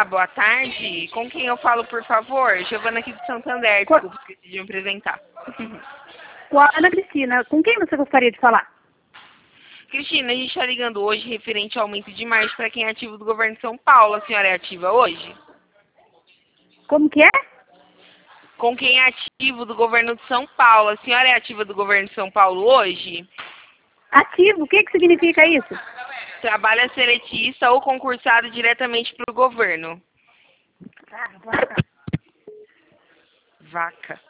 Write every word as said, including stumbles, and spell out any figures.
boa tarde. Com quem eu falo, por favor? Giovana aqui de Santander, Co- desculpa, esqueci de me apresentar. Com a Ana Cristina, com quem você gostaria de falar? Cristina, a gente está ligando hoje referente ao aumento de margem para quem é ativo do governo de São Paulo. A senhora é ativa hoje? Como que é? Com quem é ativo do governo de São Paulo. A senhora é ativa do governo de São Paulo hoje? Ativo, o que, que significa isso? Trabalha seletista ou concursado diretamente para o governo. Vaca.